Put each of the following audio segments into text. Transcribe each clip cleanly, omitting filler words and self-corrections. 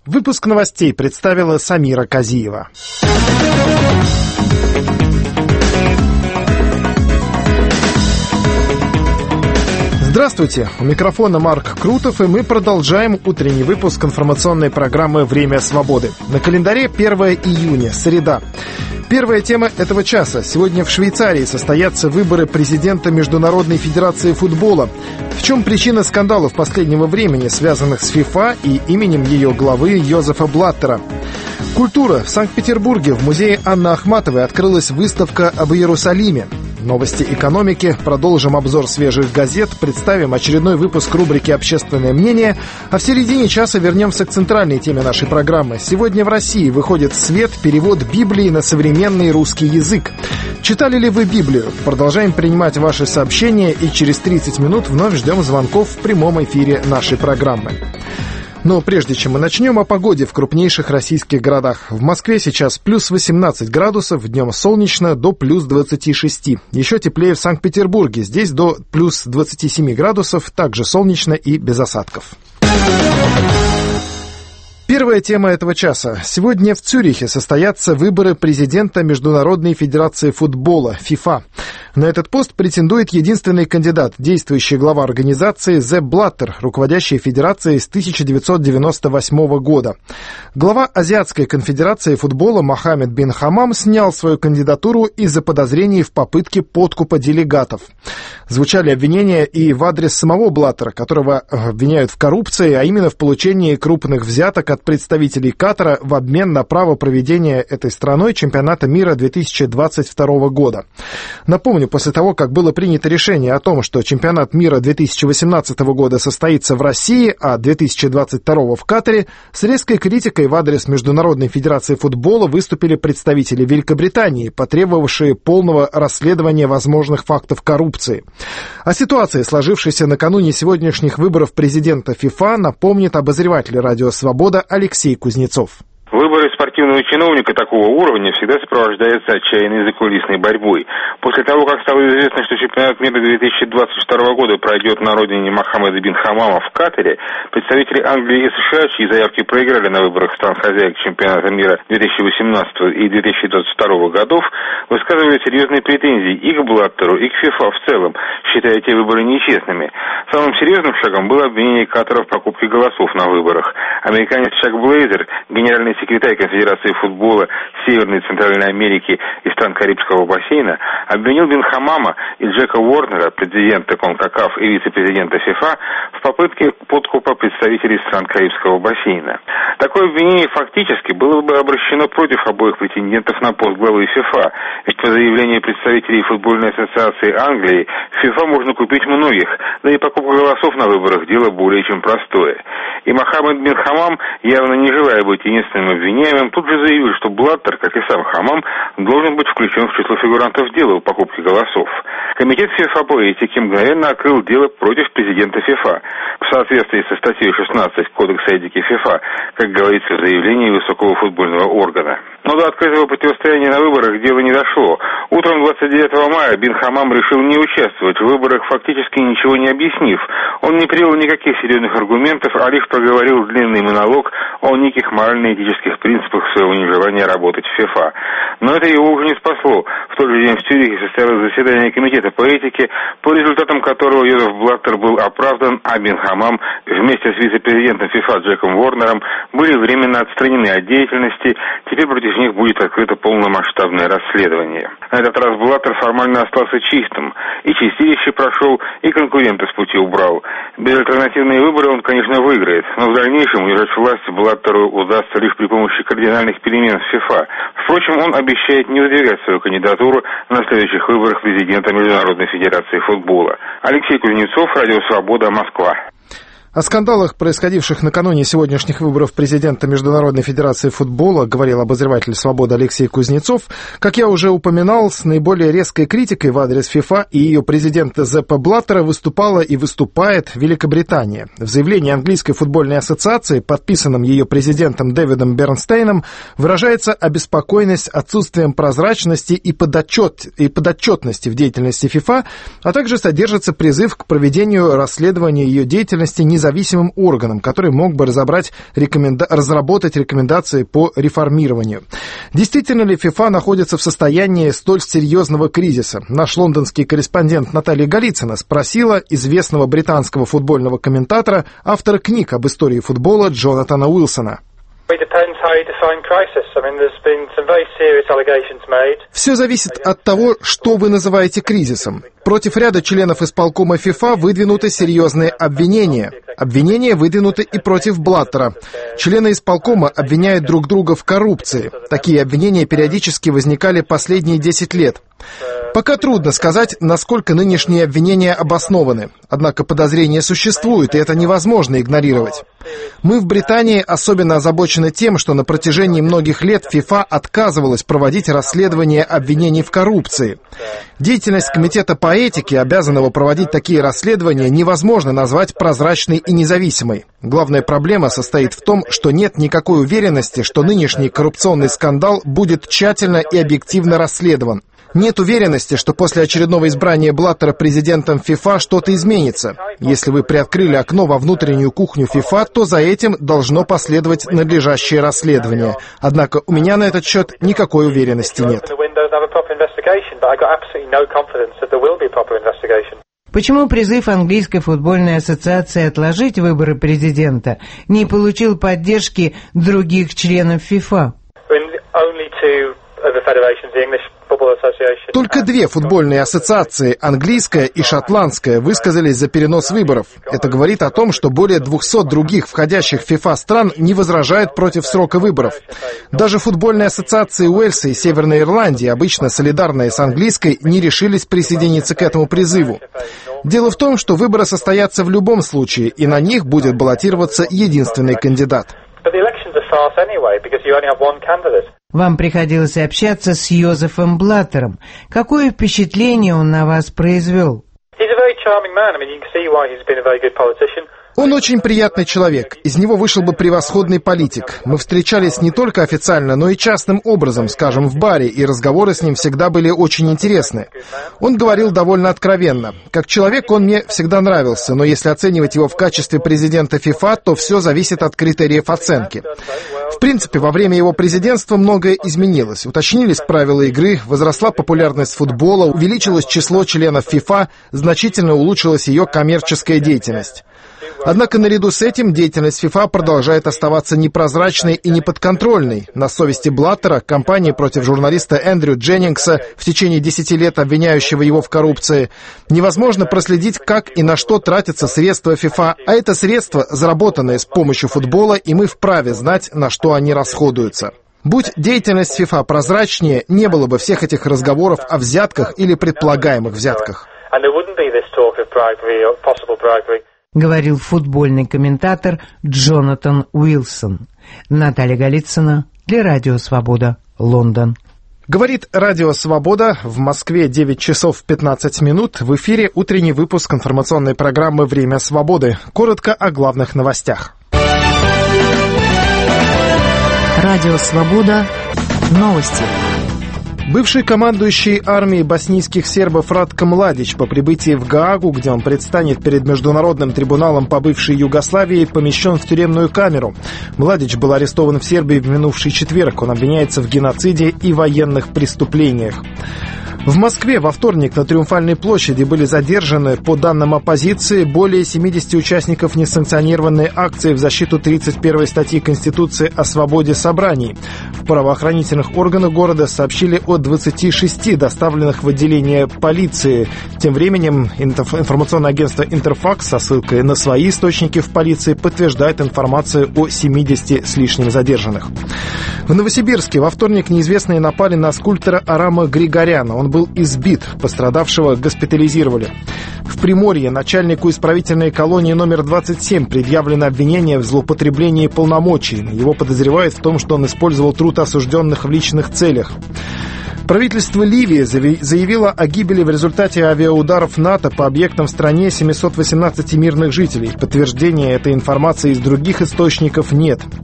Выпуск новостей представила Самира Казиева. Здравствуйте, у микрофона Марк Крутов, и мы продолжаем утренний выпуск информационной программы «Время свободы». На календаре 1 июня, среда. Первая тема этого часа. Сегодня в Швейцарии состоятся выборы президента Международной Федерации футбола. В чем причина скандалов последнего времени, связанных с ФИФА и именем ее главы Йозефа Блаттера? Культура. В Санкт-Петербурге в музее Анны Ахматовой открылась выставка об Иерусалиме. Новости экономики. Продолжим обзор свежих газет, представим очередной выпуск рубрики «Общественное мнение», а в середине часа вернемся к центральной теме нашей программы. Сегодня в России выходит в свет перевод Библии на современный русский язык. Читали ли вы Библию? Продолжаем принимать ваши сообщения, и через 30 минут вновь ждем звонков в прямом эфире нашей программы. Но прежде чем мы начнем, о погоде в крупнейших российских городах. В Москве сейчас плюс 18 градусов, днем солнечно, до плюс 26. Еще теплее в Санкт-Петербурге, здесь до плюс 27 градусов, также солнечно и без осадков. Первая тема этого часа. Сегодня в Цюрихе состоятся выборы президента Международной Федерации футбола, ФИФА. На этот пост претендует единственный кандидат, действующий глава организации Зепп Блаттер, руководящий федерацией с 1998 года. Глава Азиатской конфедерации футбола Мохаммед бин Хамам снял свою кандидатуру из-за подозрений в попытке подкупа делегатов. Звучали обвинения и в адрес самого Блаттера, которого обвиняют в коррупции, а именно в получении крупных взяток от представителей Катара в обмен на право проведения этой страной чемпионата мира 2022 года. Напомню, после того, как было принято решение о том, что чемпионат мира 2018 года состоится в России, а 2022 в Катаре, с резкой критикой в адрес Международной Федерации футбола выступили представители Великобритании, потребовавшие полного расследования возможных фактов коррупции. О ситуации, сложившейся накануне сегодняшних выборов президента ФИФА, напомнит обозреватель «Радио Свобода» Алексей Кузнецов. Выборы спортивного чиновника такого уровня всегда сопровождаются отчаянной закулисной борьбой. После того, как стало известно, что чемпионат мира 2022 года пройдет на родине Мохаммеда бин Хамама в Катаре, представители Англии и США, чьи заявки проиграли на выборах стран-хозяек чемпионата мира 2018 и 2022 годов, высказывали серьезные претензии и к Блаттеру, и к ФИФА в целом, считая те выборы нечестными. Самым серьезным шагом было обвинение Катара в покупке голосов на выборах. Американец Чак Блейзер, генеральный секретарь Конфедерации футбола Северной и Центральной Америки и стран Карибского бассейна, обвинил бин Хамама и Джека Уорнера, президента КОНКАКАФ и вице-президента ФИФА, в попытке подкупа представителей стран Карибского бассейна. Такое обвинение фактически было бы обращено против обоих претендентов на пост главы ФИФА, ведь по заявлению представителей футбольной ассоциации Англии, в ФИФА можно купить многих, да и покупка голосов на выборах – дело более чем простое. И Мохаммед бин Хамам, явно не желая быть единственным обвиняемым, тут же заявил, что Блаттер, как и сам Хамам, должен быть включен в число фигурантов дела в покупке голосов. Комитет ФИФА по этике мгновенно открыл дело против президента ФИФА в соответствии со статьей 16 Кодекса этики ФИФА, как говорится в заявлении высокого футбольного органа. Но до открытого противостояния на выборах дело не дошло. Утром 29 мая бин Хамам решил не участвовать в выборах, фактически ничего не объяснив. Он не привел никаких серьезных аргументов, а лишь проговорил длинный монолог о неких морально-этических принципах своего нежелания работать в ФИФА. Но это его уже не спасло. В тот же день в Цюрихе состоялось заседание комитета по этике, по результатам которого Йозеф Блаттер был оправдан, а бин Хамам вместе с вице-президентом ФИФА Джеком Уорнером были временно отстранены от деятельности. Теперь против них будет открыто полномасштабное расследование. На этот раз Блаттер формально остался чистым. И чистилище прошел, и конкурента с пути убрал. Безальтернативные выборы он, конечно, выиграет, но в дальнейшем удержать власть Блаттеру удастся лишь при помощи кардинальных перемен в ФИФА. Впрочем, он обещает не выдвигать свою кандидатуру на следующих выборах президента Международной Федерации футбола. Алексей Кузнецов, Радио Свобода, Москва. О скандалах, происходивших накануне сегодняшних выборов президента Международной Федерации футбола, говорил обозреватель «Свободы» Алексей Кузнецов. Как я уже упоминал, с наиболее резкой критикой в адрес ФИФА и ее президента Зеппа Блаттера выступала и выступает Великобритания. В заявлении Английской футбольной ассоциации, подписанном ее президентом Дэвидом Бернстейном, выражается обеспокоенность отсутствием прозрачности и подотчетности в деятельности ФИФА, а также содержится призыв к проведению расследования ее деятельности независимо независимым органом, который мог бы разработать рекомендации по реформированию. Действительно ли ФИФА находится в состоянии столь серьезного кризиса? Наш лондонский корреспондент Наталья Голицына спросила известного британского футбольного комментатора, автора книг об истории футбола Джонатана Уилсона. Все зависит от того, что вы называете кризисом. Против ряда членов исполкома ФИФА выдвинуты серьезные обвинения. Обвинения выдвинуты и против Блаттера. Члены исполкома обвиняют друг друга в коррупции. Такие обвинения периодически возникали последние 10 лет. Пока трудно сказать, насколько нынешние обвинения обоснованы. Однако подозрения существуют, и это невозможно игнорировать. Мы в Британии особенно озабочены тем, что на протяжении многих лет ФИФА отказывалась проводить расследование обвинений в коррупции. Деятельность Комитета по этике, обязанного проводить такие расследования, невозможно назвать прозрачной и независимой. Главная проблема состоит в том, что нет никакой уверенности, что нынешний коррупционный скандал будет тщательно и объективно расследован. Нет уверенности, что после очередного избрания Блаттера президентом ФИФА что-то изменится. Если вы приоткрыли окно во внутреннюю кухню ФИФА, то за этим должно последовать надлежащее расследование. Однако у меня на этот счет никакой уверенности нет. Почему призыв английской футбольной ассоциации отложить выборы президента не получил поддержки других членов ФИФА? Только две футбольные ассоциации, английская и шотландская, высказались за перенос выборов. Это говорит о том, что более 200 других входящих в ФИФА стран не возражают против срока выборов. Даже футбольные ассоциации Уэльса и Северной Ирландии, обычно солидарные с английской, не решились присоединиться к этому призыву. Дело в том, что выборы состоятся в любом случае, и на них будет баллотироваться единственный кандидат. Вам приходилось общаться с Йозефом Блаттером. Какое впечатление он на вас произвел? Он очень приятный человек. Из него вышел бы превосходный политик. Мы встречались не только официально, но и частным образом, скажем, в баре, и разговоры с ним всегда были очень интересны. Он говорил довольно откровенно. Как человек он мне всегда нравился, но если оценивать его в качестве президента ФИФА, то все зависит от критериев оценки. В принципе, во время его президентства многое изменилось. Уточнились правила игры, возросла популярность футбола, увеличилось число членов ФИФА, значительно улучшилась ее коммерческая деятельность. Однако наряду с этим деятельность ФИФА продолжает оставаться непрозрачной и неподконтрольной. На совести Блаттера, кампании против журналиста Эндрю Дженнингса, в течение 10 лет обвиняющего его в коррупции, невозможно проследить, как и на что тратятся средства ФИФА, а это средства, заработанные с помощью футбола, и мы вправе знать, на что они расходуются. Будь деятельность ФИФА прозрачнее, не было бы всех этих разговоров о взятках или предполагаемых взятках. Говорил футбольный комментатор Джонатан Уилсон. Наталья Голицына для Радио Свобода, Лондон. Говорит Радио Свобода. В Москве 9 часов 15 минут. В эфире утренний выпуск информационной программы «Время свободы». Коротко о главных новостях. Радио Свобода. Новости. Бывший командующий армией боснийских сербов Ратко Младич по прибытии в Гаагу, где он предстанет перед Международным трибуналом по бывшей Югославии, помещен в тюремную камеру. Младич был арестован в Сербии в минувший четверг. Он обвиняется в геноциде и военных преступлениях. В Москве во вторник на Триумфальной площади были задержаны, по данным оппозиции, более 70 участников несанкционированной акции в защиту 31 статьи Конституции о свободе собраний. В правоохранительных органах города сообщили о 26 доставленных в отделение полиции. Тем временем информационное агентство «Интерфакс» со ссылкой на свои источники в полиции подтверждает информацию о 70 с лишним задержанных. В Новосибирске во вторник неизвестные напали на скульптора Арама Григоряна. Он был избит, пострадавшего госпитализировали. В Приморье начальнику исправительной колонии номер 27 предъявлено обвинение в злоупотреблении полномочий. Его подозревают в том, что он использовал труд осужденных в личных целях. Правительство Ливии заявило о гибели в результате авиаударов НАТО по объектам в стране 718 мирных жителей. Подтверждения этой информации из других источников нет.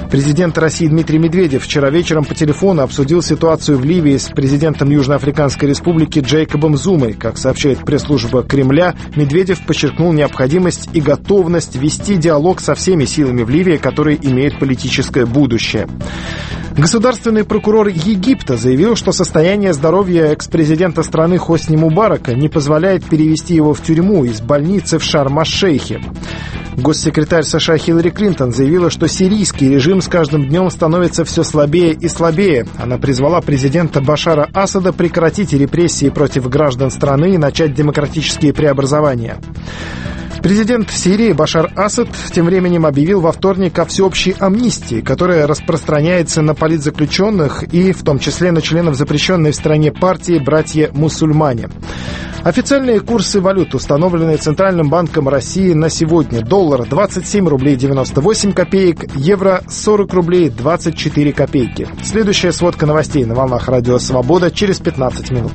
Президент России Дмитрий Медведев вчера вечером по телефону обсудил ситуацию в Ливии с президентом Южноафриканской Республики Джейкобом Зумой. Как сообщает пресс-служба Кремля, Медведев подчеркнул необходимость и готовность вести диалог со всеми силами в Ливии, которые имеют политическое будущее. Государственный прокурор Египта заявил, что состояние здоровья экс-президента страны Хосни Мубарака не позволяет перевести его в тюрьму из больницы в Шарм-аш-Шейхе. Госсекретарь США Хиллари Клинтон заявила, что сирийский режим с каждым днем становится все слабее и слабее. Она призвала президента Башара Асада прекратить репрессии против граждан страны и начать демократические преобразования. Президент Сирии Башар Асад тем временем объявил во вторник о всеобщей амнистии, которая распространяется на политзаключенных и в том числе на членов запрещенной в стране партии «Братья-мусульмане». Официальные курсы валют, установленные Центральным банком России на сегодня. Доллар 27 рублей 98 копеек, евро 40 рублей 24 копейки. Следующая сводка новостей на волнах Радио Свобода через 15 минут.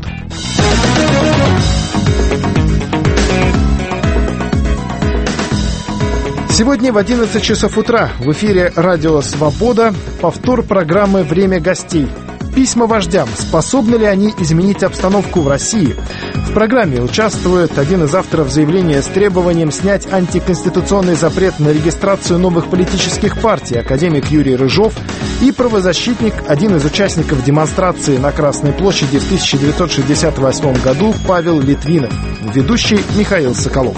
Сегодня в 11 часов утра в эфире «Радио Свобода» повтор программы «Время гостей». Письма вождям. Способны ли они изменить обстановку в России? В программе участвует один из авторов заявления с требованием снять антиконституционный запрет на регистрацию новых политических партий, академик Юрий Рыжов, и правозащитник, один из участников демонстрации на Красной площади в 1968 году Павел Литвинов. Ведущий Михаил Соколов.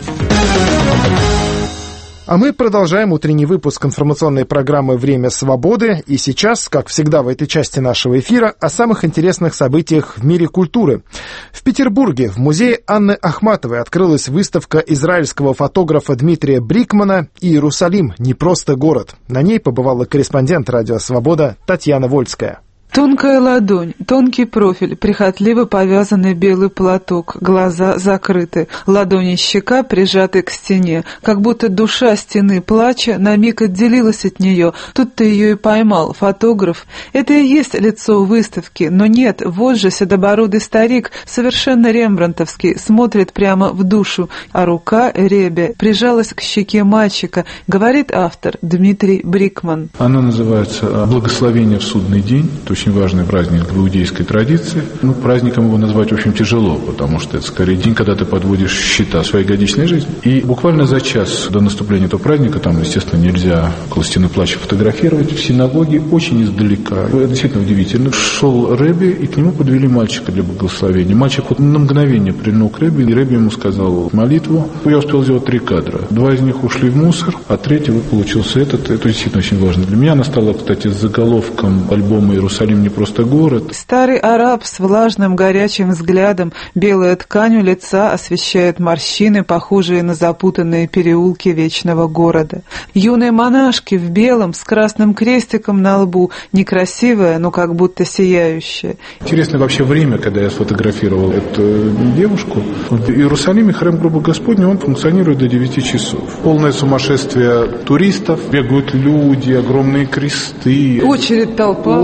А мы продолжаем утренний выпуск информационной программы «Время свободы». И сейчас, как всегда в этой части нашего эфира, о самых интересных событиях в мире культуры. В Петербурге в музее Анны Ахматовой открылась выставка израильского фотографа Дмитрия Брикмана «Иерусалим. Не просто город». На ней побывала корреспондент «Радио Свобода» Татьяна Вольская. Тонкая ладонь, тонкий профиль, прихотливо повязанный белый платок, глаза закрыты, ладони и щека прижаты к стене, как будто душа стены, плача, на миг отделилась от нее. Тут ты ее и поймал, фотограф. Это и есть лицо выставки, но нет, вот же седобородый старик, совершенно рембрандтовский, смотрит прямо в душу, а рука ребя прижалась к щеке мальчика, говорит автор Дмитрий Брикман. Она называется «Благословение в судный день», очень важный праздник в иудейской традиции. Праздником его назвать, в общем, тяжело, потому что это скорее день, когда ты подводишь счета своей годичной жизни. И буквально за час до наступления этого праздника, там, естественно, нельзя около стены плача фотографировать, в синагоге очень издалека. Это действительно удивительно. Шел Ребби, и к нему подвели мальчика для благословения. Мальчик вот на мгновение прильнул к Ребби, и Ребби ему сказал молитву. Я успел сделать 3 кадра. 2 из них ушли в мусор, а 3-й получился этот. Это действительно очень важно для меня. Она стала, кстати, с заголовком альбома «Иерусалим. Не просто город». Старый араб с влажным горячим взглядом, белая ткань у лица освещает морщины, похожие на запутанные переулки вечного города. Юные монашки в белом с красным крестиком на лбу, некрасивая, но как будто сияющая. Интересное вообще время, когда я сфотографировал эту девушку. В Иерусалиме храм Гроба Господня, он функционирует до 9 часов. Полное сумасшествие туристов, бегают люди, огромные кресты. Очередь,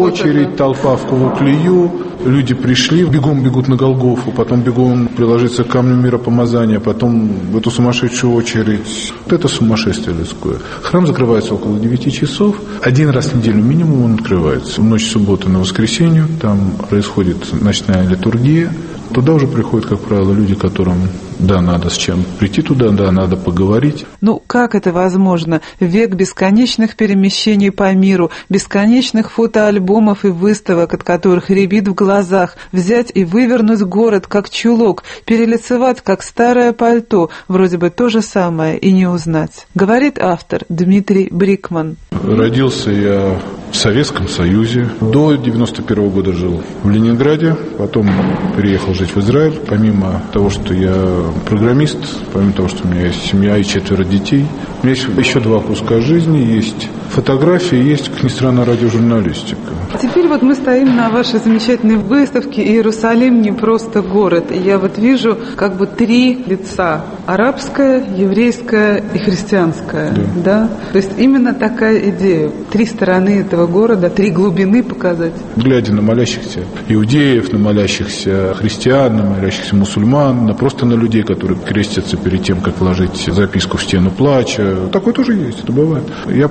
толпа в Кувуклию, люди пришли, бегом бегут на Голгофу, потом бегом приложиться к камню миропомазания, потом в эту сумасшедшую очередь. Вот это сумасшествие людское. Храм закрывается около 9 часов. 1 раз в неделю минимум он открывается. В ночь субботы на воскресенье, там происходит ночная литургия. Туда уже приходят, как правило, люди, которым, да, надо с чем прийти туда, да, надо поговорить. Как это возможно? Век бесконечных перемещений по миру, бесконечных фотоальбомов и выставок, от которых рябит в глазах, взять и вывернуть город, как чулок, перелицевать, как старое пальто, вроде бы то же самое, и не узнать. Говорит автор Дмитрий Брикман. Родился я в Советском Союзе. До 91 года жил в Ленинграде, потом переехал жить в Израиль. Помимо того, что я программист, помимо того, что у меня есть семья и 4 детей, у меня есть еще 2 куска жизни, есть фотографии, есть, как ни странно, радиожурналистика. Теперь вот мы стоим на вашей замечательной выставке «Иерусалим не просто город». И я вот вижу как бы 3 лица: арабское, еврейское и христианское. Да? То есть именно такая идея. 3 стороны этого города, 3 глубины показать. Глядя на молящихся иудеев, на молящихся христиан, на молящихся мусульман, просто на людей, которые крестятся перед тем, как вложить записку в стену плача. Такое тоже есть, это бывает. Я понял простую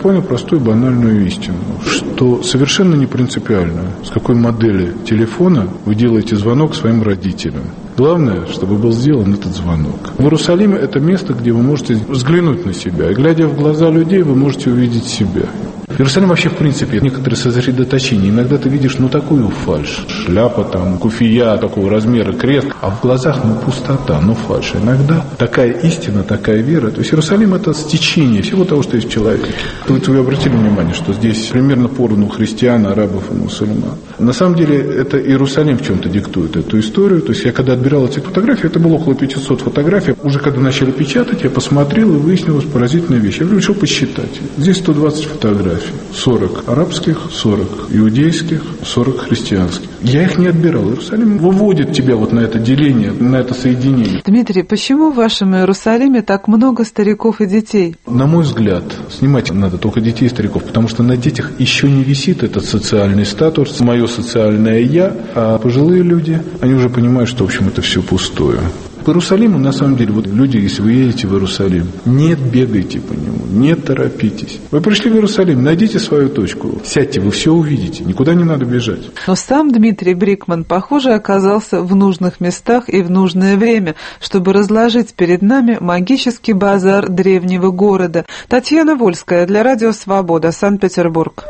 простую банальную истину, что совершенно не принципиально, с какой модели телефона вы делаете звонок своим родителям. Главное, чтобы был сделан этот звонок. В Иерусалиме это место, где вы можете взглянуть на себя. И глядя в глаза людей, вы можете увидеть себя. Иерусалим вообще, в принципе, некоторые сосредоточения. Иногда ты видишь, такую фальшь. Шляпа, куфия такого размера, крест. А в глазах, пустота, фальшь. Иногда такая истина, такая вера. То есть Иерусалим – это стечение всего того, что есть в человеке. Вы обратили внимание, что здесь примерно поровну христиан, арабов и мусульман. На самом деле, это Иерусалим в чем-то диктует эту историю. То есть я когда отбирал эти фотографии, это было около 500 фотографий. Уже когда начали печатать, я посмотрел и выяснилось поразительная вещь. Я решил посчитать. Здесь 120 фотографий. 40 арабских, 40 иудейских, 40 христианских. Я их не отбирал. Иерусалим выводит тебя на это деление, на это соединение. Дмитрий, почему в вашем Иерусалиме так много стариков и детей? На мой взгляд, снимать надо только детей и стариков, потому что на детях еще не висит этот социальный статус, мое социальное «я», а пожилые люди, они уже понимают, что, в общем, это все пустое. По Иерусалиму, на самом деле, люди, если вы едете в Иерусалим, не бегайте по нему, не торопитесь. Вы пришли в Иерусалим, найдите свою точку, сядьте, вы все увидите, никуда не надо бежать. Но сам Дмитрий Брикман, похоже, оказался в нужных местах и в нужное время, чтобы разложить перед нами магический базар древнего города. Татьяна Вольская для Радио Свобода, Санкт-Петербург.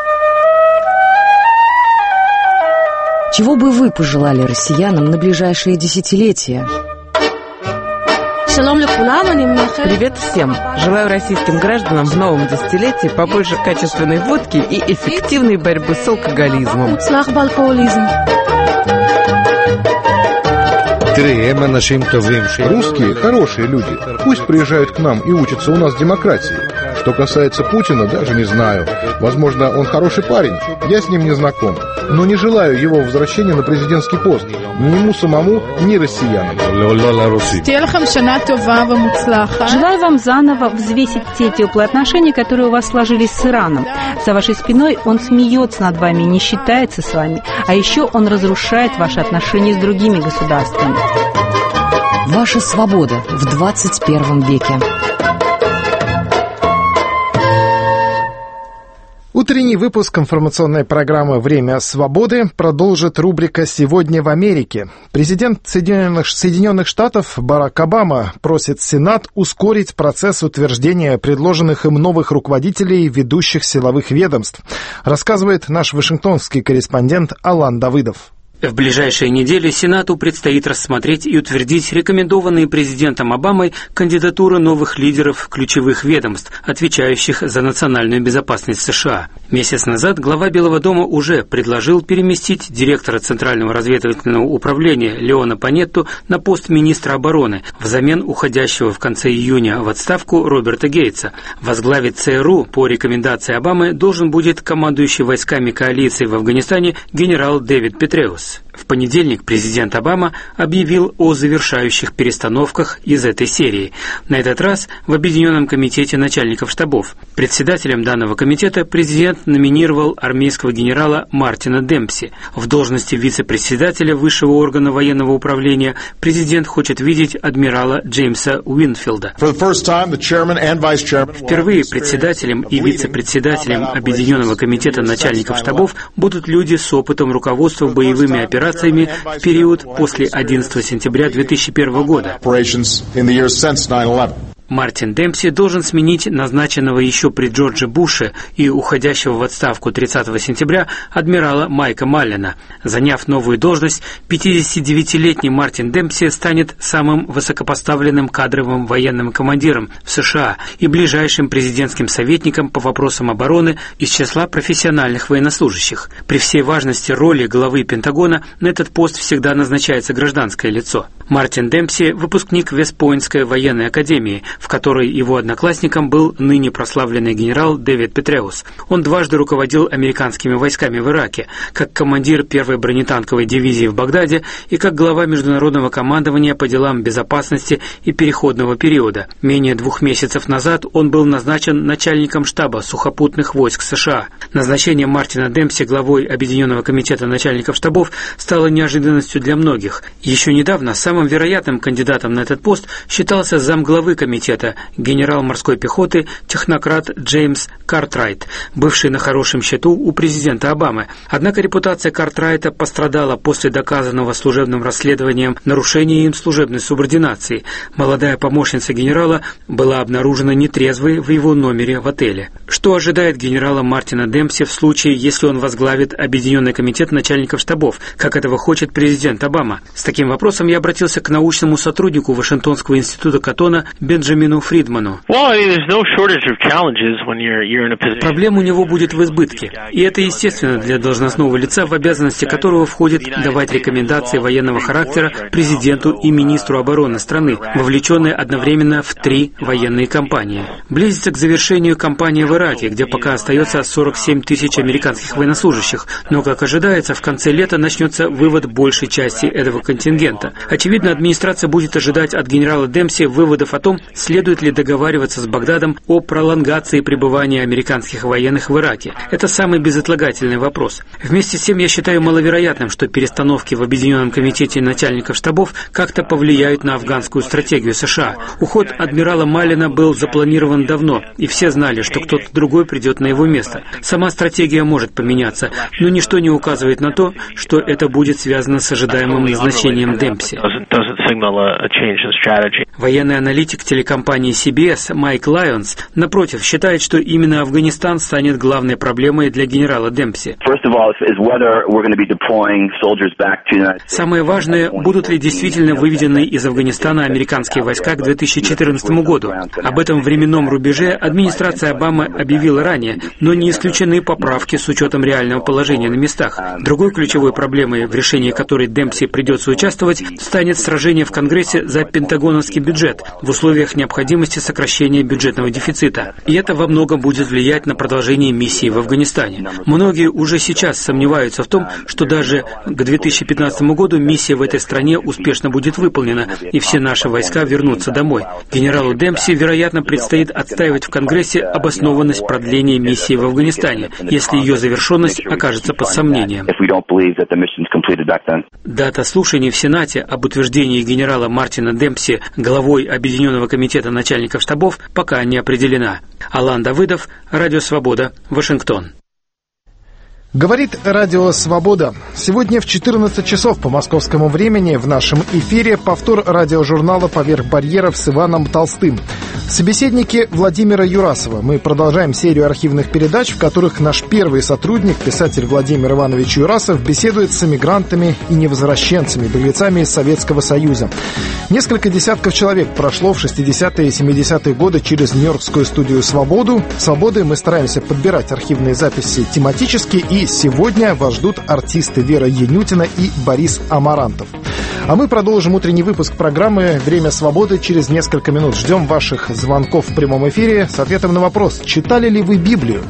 Чего бы вы пожелали россиянам на ближайшие десятилетия? Привет всем! Желаю российским гражданам в новом десятилетии побольше качественной водки и эффективной борьбы с алкоголизмом. Русские хорошие люди. Пусть приезжают к нам и учатся у нас демократии. Что касается Путина, даже не знаю. Возможно, он хороший парень, я с ним не знаком. Но не желаю его возвращения на президентский пост. Ни ему самому, ни россиянам. Желаю вам заново взвесить те теплые отношения, которые у вас сложились с Ираном. За вашей спиной он смеется над вами и не считается с вами. А еще он разрушает ваши отношения с другими государствами. Ваша свобода в 21 веке. Утренний выпуск информационной программы «Время свободы» продолжит рубрика «Сегодня в Америке». Президент Соединенных Штатов Барак Обама просит Сенат ускорить процесс утверждения предложенных им новых руководителей ведущих силовых ведомств, рассказывает наш вашингтонский корреспондент Алан Давыдов. В ближайшие недели Сенату предстоит рассмотреть и утвердить рекомендованные президентом Обамой кандидатуры новых лидеров ключевых ведомств, отвечающих за национальную безопасность США. Месяц назад глава Белого дома уже предложил переместить директора Центрального разведывательного управления Леона Панетту на пост министра обороны взамен уходящего в конце июня в отставку Роберта Гейтса. Возглавить ЦРУ по рекомендации Обамы должен будет командующий войсками коалиции в Афганистане генерал Дэвид Петреус. В понедельник президент Обама объявил о завершающих перестановках из этой серии. На этот раз в Объединенном комитете начальников штабов. Председателем данного комитета президент номинировал армейского генерала Мартина Демпси. В должности вице-председателя высшего органа военного управления президент хочет видеть адмирала Джеймса Уинфилда. Впервые председателем и вице-председателем Объединенного комитета начальников штабов будут люди с опытом руководства боевыми операциями в период после 11 сентября 2001 года. Мартин Демпси должен сменить назначенного еще при Джордже Буше и уходящего в отставку 30 сентября адмирала Майка Маллена. Заняв новую должность, 59-летний Мартин Демпси станет самым высокопоставленным кадровым военным командиром в США и ближайшим президентским советником по вопросам обороны из числа профессиональных военнослужащих. При всей важности роли главы Пентагона на этот пост всегда назначается гражданское лицо. Мартин Демпси – выпускник Вестпойнтской военной академии, в которой его одноклассником был ныне прославленный генерал Дэвид Петреус. Он дважды руководил американскими войсками в Ираке, как командир первой бронетанковой дивизии в Багдаде и как глава международного командования по делам безопасности и переходного периода. Менее 2 месяцев назад он был назначен начальником штаба сухопутных войск США. Назначение Мартина Демпси главой Объединенного комитета начальников штабов стало неожиданностью для многих. Еще недавно самым Самым вероятным кандидатом на этот пост считался замглавы комитета, генерал морской пехоты, технократ Джеймс Картрайт, бывший на хорошем счету у президента Обамы. Однако репутация Картрайта пострадала после доказанного служебным расследованием нарушения им служебной субординации. Молодая помощница генерала была обнаружена нетрезвой в его номере в отеле. Что ожидает генерала Мартина Демпси в случае, если он возглавит Объединенный комитет начальников штабов, как этого хочет президент Обама? С таким вопросом я обратился к научному сотруднику Вашингтонского института Каттона Бенджамину Фридману. Проблем у него будет в избытке, и это естественно для должностного лица, в обязанности которого входит давать рекомендации военного характера президенту и министру обороны страны, вовлеченные одновременно в 3 военные кампании. Близится к завершению кампания в Ираке, где пока остается 47 тысяч американских военнослужащих, но, как ожидается, в конце лета начнется вывод большей части этого контингента. Очевидно, администрация будет ожидать от генерала Демпси выводов о том, следует ли договариваться с Багдадом о пролонгации пребывания американских военных в Ираке. Это самый безотлагательный вопрос. Вместе с тем, я считаю маловероятным, что перестановки в Объединенном комитете начальников штабов как-то повлияют на афганскую стратегию США. Уход адмирала Маллена был запланирован давно, и все знали, что кто-то другой придет на его место. Сама стратегия может поменяться, но ничто не указывает на то, что это будет связано с ожидаемым назначением Демпси. Военный аналитик телекомпании CBS Майк Лайонс, напротив, считает, что именно Афганистан станет главной проблемой для генерала Демпси. Самое важное, будут ли действительно выведены из Афганистана американские войска к 2014 году. Об этом временном рубеже администрация Обамы объявила ранее, но не исключены поправки с учетом реального положения на местах. Другой ключевой проблемой, в решении которой Демпси придется участвовать, станет сражение в Конгрессе за пентагоновский бюджет в условиях необходимости сокращения бюджетного дефицита. И это во многом будет влиять на продолжение миссии в Афганистане. Многие уже сейчас сомневаются в том, что даже к 2015 году миссия в этой стране успешно будет выполнена, и все наши войска вернутся домой. Генералу Демпси, вероятно, предстоит отстаивать в Конгрессе обоснованность продления миссии в Афганистане, если ее завершенность окажется под сомнением. Дата слушаний в Сенате об утверждении генерала Мартина Демпси главой Объединенного комитета начальников штабов пока не определена. Алан Давыдов, Радио Свобода, Вашингтон. Говорит Радио Свобода. Сегодня в 14 часов по московскому времени в нашем эфире повтор радиожурнала «Поверх барьеров» с Иваном Толстым. Собеседники Владимира Юрасова. Мы продолжаем серию архивных передач, в которых наш первый сотрудник, писатель Владимир Иванович Юрасов, беседует с эмигрантами и невозвращенцами, беглецами из Советского Союза. Несколько десятков человек прошло в 60-е и 70-е годы через нью-йоркскую студию «Свободы». Мы стараемся подбирать архивные записи тематически, и сегодня вас ждут артисты Вера Янютина и Борис Амарантов. А мы продолжим утренний выпуск программы «Время свободы» через несколько минут. Ждем ваших звонков в прямом эфире с ответом на вопрос: читали ли вы Библию?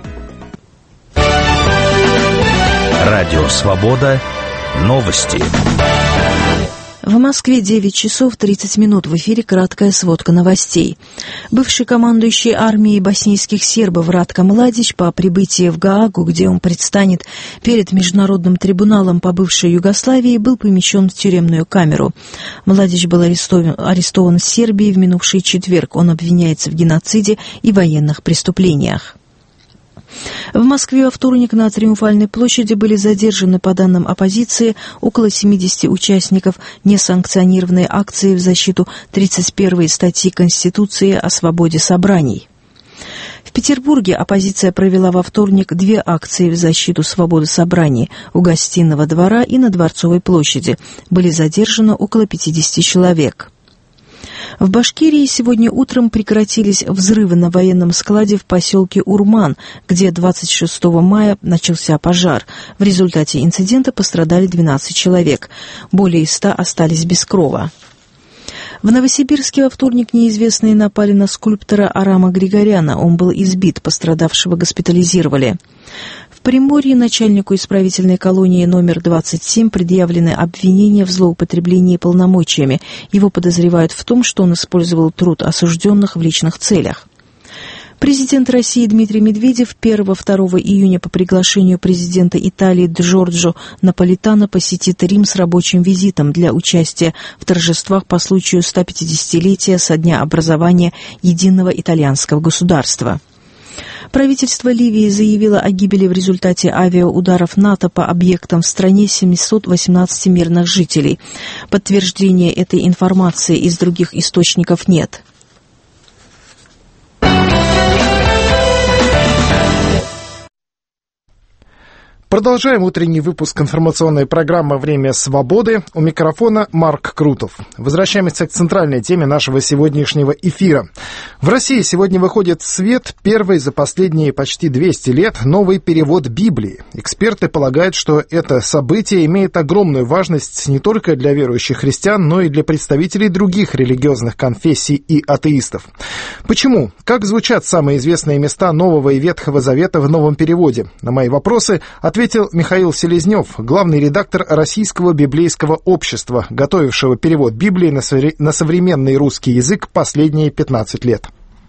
Радио «Свобода». Новости. В Москве 9 часов 30 минут. В эфире краткая сводка новостей. Бывший командующий армией боснийских сербов Ратко Младич по прибытии в Гаагу, где он предстанет перед Международным трибуналом по бывшей Югославии, был помещен в тюремную камеру. Младич был арестован в Сербии в минувший четверг. Он обвиняется в геноциде и военных преступлениях. В Москве во вторник на Триумфальной площади были задержаны, по данным оппозиции, около 70 участников несанкционированной акции в защиту 31-й статьи Конституции о свободе собраний. В Петербурге оппозиция провела во вторник 2 акции в защиту свободы собраний у Гостиного двора и на Дворцовой площади. Были задержаны около 50 человек. В Башкирии сегодня утром прекратились взрывы на военном складе в поселке Урман, где 26 мая начался пожар. В результате инцидента пострадали 12 человек. Более 100 остались без крова. В Новосибирске во вторник неизвестные напали на скульптора Арама Григоряна. Он был избит, пострадавшего госпитализировали. В Приморье начальнику исправительной колонии номер 27 предъявлены обвинения в злоупотреблении полномочиями. Его подозревают в том, что он использовал труд осужденных в личных целях. Президент России Дмитрий Медведев 1-2 июня по приглашению президента Италии Джорджо Наполитано посетит Рим с рабочим визитом для участия в торжествах по случаю 150-летия со дня образования единого итальянского государства. Правительство Ливии заявило о гибели в результате авиаударов НАТО по объектам в стране 718 мирных жителей. Подтверждения этой информации из других источников нет. Продолжаем утренний выпуск информационной программы «Время свободы». У микрофона Марк Крутов. Возвращаемся к центральной теме нашего сегодняшнего эфира. В России сегодня выходит в свет первый за последние почти 200 лет новый перевод Библии. Эксперты полагают, что это событие имеет огромную важность не только для верующих христиан, но и для представителей других религиозных конфессий и атеистов. Почему? Как звучат самые известные места Нового и Ветхого Завета в новом переводе? На мои вопросы ответил Михаил Селезнев, главный редактор Российского библейского общества, готовившего перевод Библии на современный русский язык последние 15 лет.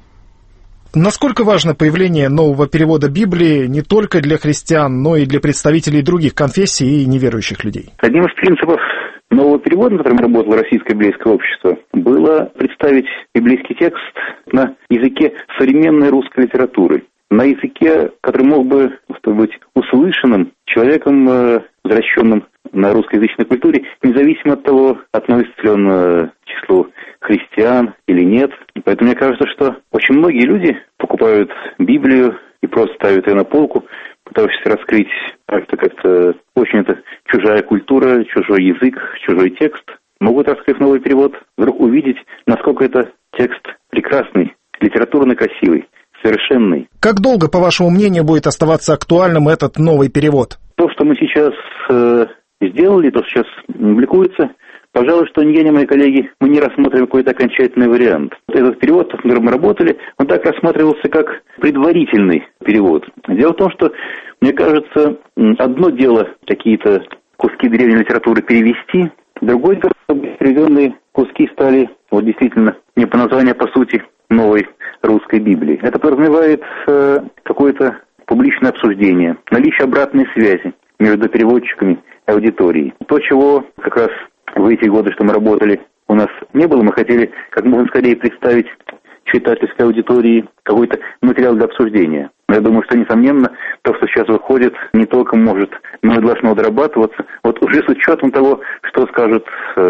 Насколько важно появление нового перевода Библии не только для христиан, но и для представителей других конфессий и неверующих людей? Одним из принципов нового перевода, на котором работало Российское библейское общество, было представить библейский текст на языке современной русской литературы, на языке, который мог бы быть услышанным человеком, возвращенным на русскоязычной культуре, независимо от того, относится ли он к числу христиан или нет. Поэтому мне кажется, что очень многие люди покупают Библию и просто ставят ее на полку, пытавшись раскрыть как-то очень это чужая культура, чужой язык, чужой текст, могут, раскрыв новый перевод, вдруг увидеть, насколько это текст прекрасный, литературно красивый, совершенный. Как долго, по вашему мнению, будет оставаться актуальным этот новый перевод? То, что мы сейчас сделали, то, что сейчас публикуется, пожалуй, что ни я, ни мои коллеги, мы не рассматриваем какой-то окончательный вариант. Этот перевод, в котором мы работали, он так рассматривался как предварительный перевод. Дело в том, что, мне кажется, одно дело какие-то куски древней литературы перевести, другое дело, чтобы переведенные куски стали, вот действительно, не по названию, а по сути, новой русской Библии. Это подразумевает какое-то публичное обсуждение, наличие обратной связи между переводчиками и аудиторией. То, чего как раз в эти годы, что мы работали, у нас не было. Мы хотели как можно скорее представить читательской аудитории какой-то материал для обсуждения. Но я думаю, что, несомненно, то, что сейчас выходит, не только может, но и должно дорабатываться. Вот уже с учетом того, что скажут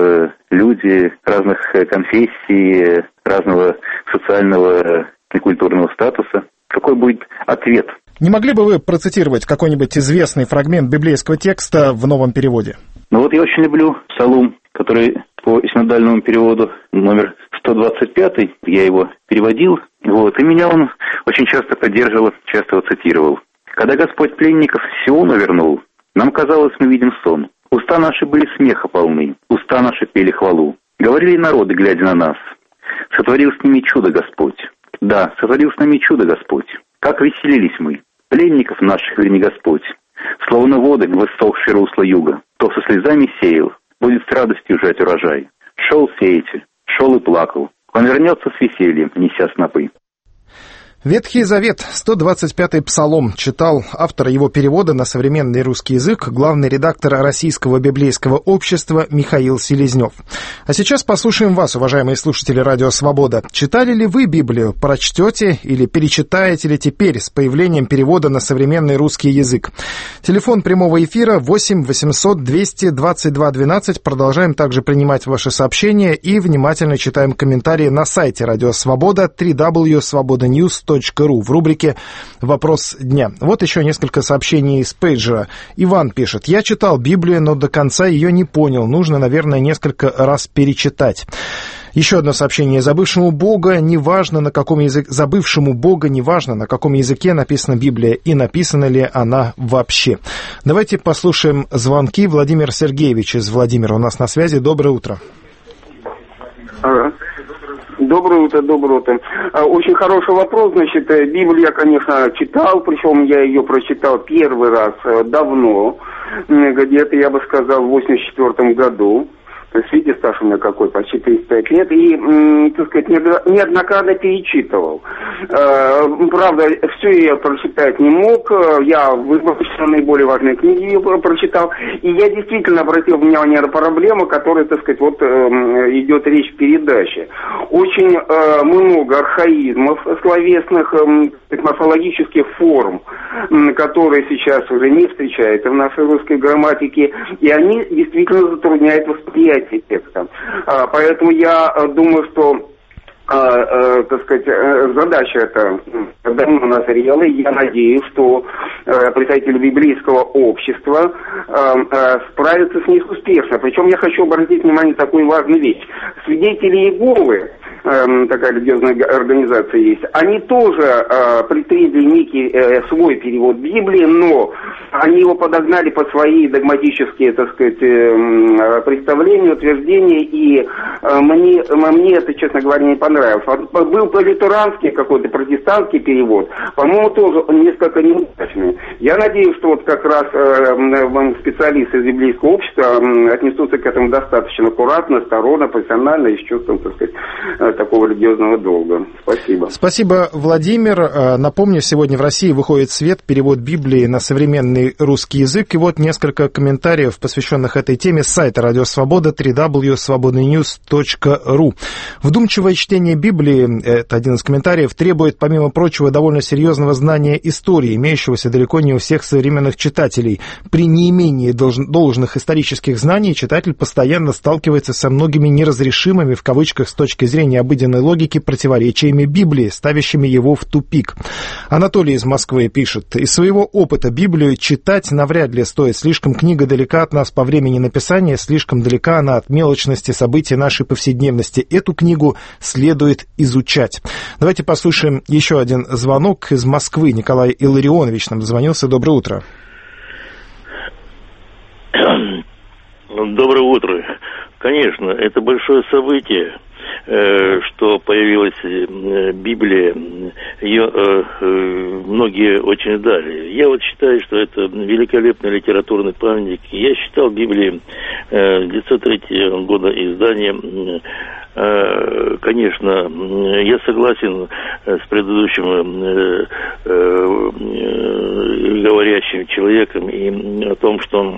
люди разных конфессий, разного социального и культурного статуса, какой будет ответ. Не могли бы вы процитировать какой-нибудь известный фрагмент библейского текста в новом переводе? Ну вот я очень люблю Псалом, который по синодальному переводу номер 125, я его переводил, и меня он очень часто поддерживал, часто его цитировал. «Когда Господь пленников с Сиона вернул, нам казалось, мы видим сон. Уста наши были смеха полны, уста наши пели хвалу. Говорили народы, глядя на нас. Сотворил с ними чудо Господь. Да, сотворил с нами чудо Господь. Как веселились мы. Пленников наших верни Господь. Словно воды в иссохшие русла юга. То со слезами сеял, будет с радостью жать урожай. Шел сеятель, шел и плакал. Он вернется с весельем, неся снопы». Ветхий Завет, 125-й Псалом, читал автор его перевода на современный русский язык, главный редактор Российского библейского общества Михаил Селезнев. А сейчас послушаем вас, уважаемые слушатели Радио Свобода. Читали ли вы Библию? Прочтете или перечитаете ли теперь с появлением перевода на современный русский язык? Телефон прямого эфира 8 800 222 12. Продолжаем также принимать ваши сообщения и внимательно читаем комментарии на сайте Радио Свобода www.svobodanews.ru в рубрике «Вопрос дня». Вот еще несколько сообщений из пейджера. Иван пишет: «Я читал Библию, но до конца ее не понял. Нужно, наверное, несколько раз перечитать». Еще одно сообщение. Забывшему Бога неважно, на каком языке написана Библия и написана ли она вообще. Давайте послушаем звонки. Владимир Сергеевич из Владимира у нас на связи. Доброе утро. Доброе утро. Очень хороший вопрос. Значит, Библию я, конечно, читал, причем я ее прочитал первый раз давно, где-то, я бы сказал, в 84 году. свете стаж у меня какой, почти 35 лет, и, так сказать, неоднократно перечитывал. Правда, все я прочитать не мог, я выборочно наиболее важные книги прочитал, и я действительно обратил внимание на проблему, которая, так сказать, вот идет речь в передаче. Очень много архаизмов, словесных, морфологических форм, которые сейчас уже не встречаются в нашей русской грамматике, и они действительно затрудняют восприятие текста. Поэтому я думаю, что так сказать, задача эта давно назрела, и я надеюсь, что представители библейского общества справятся с ней успешно. Причем я хочу обратить внимание на такую важную вещь. Свидетели Иеговы, такая религиозная организация есть, они тоже предприняли некий свой перевод Библии, но они его подогнали под свои догматические, так сказать, представления, утверждения, и мне это, честно говоря, не понравилось. Был по-лютерански какой-то протестантский перевод, по-моему, тоже несколько неудачный. Я надеюсь, что вот как раз специалисты из библейского общества отнесутся к этому достаточно аккуратно, осторожно, профессионально и с чувством, так сказать, такого религиозного долга. Спасибо. Спасибо, Владимир. Напомню, сегодня в России выходит в свет перевод Библии на современный русский язык. И вот несколько комментариев, посвященных этой теме, с сайта Радио Свобода www.svobodnynews.ru. Вдумчивое чтение Библии, это один из комментариев, требует, помимо прочего, довольно серьезного знания истории, имеющегося далеко не у всех современных читателей. При неимении должных исторических знаний читатель постоянно сталкивается со многими неразрешимыми, в кавычках, с точки зрения обыденной логики, противоречиями Библии, ставящими его в тупик. Анатолий из Москвы пишет: из своего опыта Библию читать навряд ли стоит. Слишком книга далека от нас по времени написания, слишком далека она от мелочности событий нашей повседневности. Эту книгу следует изучать. Давайте послушаем еще один звонок из Москвы. Николай Илларионович нам дозвонился. Доброе утро. Доброе утро. Конечно, это большое событие, что появилась Библия, ее многие очень ждали. Я вот считаю, что это великолепный литературный памятник. Я читал Библию 903 года издания. Конечно, я согласен с предыдущим говорящим человеком и о том, что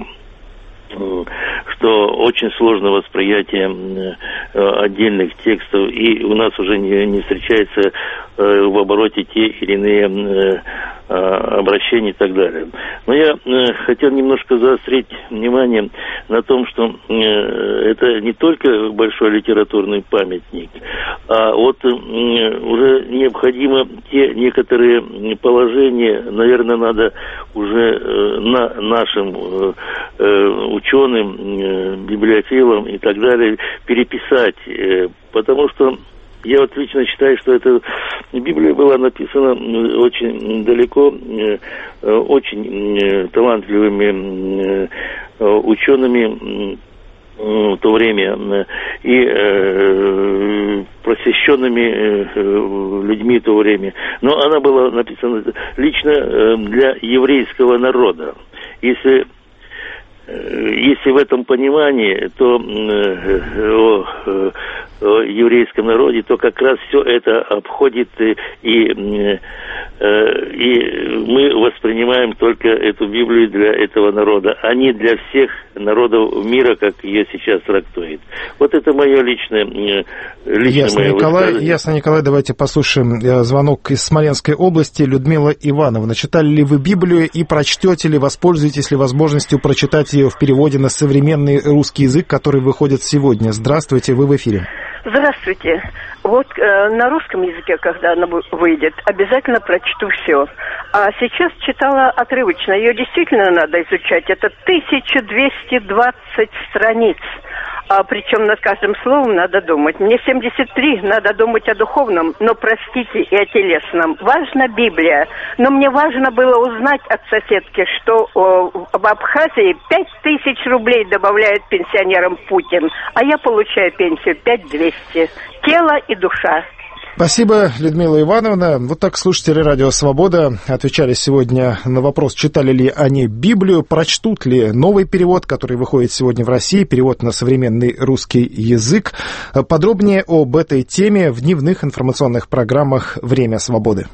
очень сложно восприятие отдельных текстов, и у нас уже не встречается в обороте те или иные обращения и так далее. Но я хотел немножко заострить внимание на том, что это не только большой литературный памятник, а вот уже необходимо те некоторые положения, наверное, надо уже нашим ученым, библиофилам и так далее переписать, потому что я вот лично считаю, что эта Библия была написана очень далеко, очень талантливыми учеными в то время и просвещенными людьми в то время. Но она была написана лично для еврейского народа. Если в этом понимании, то о еврейском народе, то как раз все это обходит, и мы воспринимаем только эту Библию для этого народа, а не для всех народов мира, как ее сейчас трактует. Вот это мое личное Ясно, Николай, давайте послушаем звонок из Смоленской области. Людмила Ивановна. Читали ли вы Библию и прочтете ли, воспользуетесь ли возможностью прочитать ее в переводе на современный русский язык, который выходит сегодня? Здравствуйте, вы в эфире. Здравствуйте. Вот на русском языке, когда она выйдет, обязательно прочту все. А сейчас читала отрывочно. Ее действительно надо изучать. Это 1220 страниц. Причем над каждым словом надо думать. Мне 73, надо думать о духовном, но, простите, и о телесном. Важна Библия. Но мне важно было узнать от соседки, что в Абхазии 5000 рублей добавляет пенсионерам Путин, а я получаю пенсию 5200. Тело и душа. Спасибо, Людмила Ивановна. Вот так слушатели «Радио Свобода» отвечали сегодня на вопрос, читали ли они Библию, прочтут ли новый перевод, который выходит сегодня в России, перевод на современный русский язык. Подробнее об этой теме в дневных информационных программах «Время свободы».